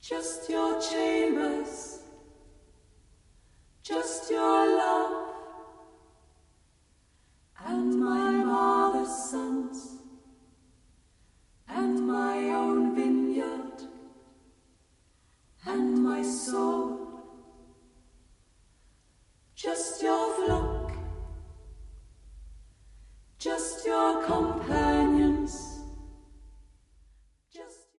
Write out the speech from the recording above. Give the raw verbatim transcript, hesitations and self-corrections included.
Just your chambers, just your love, and my mother's sons, and my own vineyard, and my soul. Just your flock, just your companion.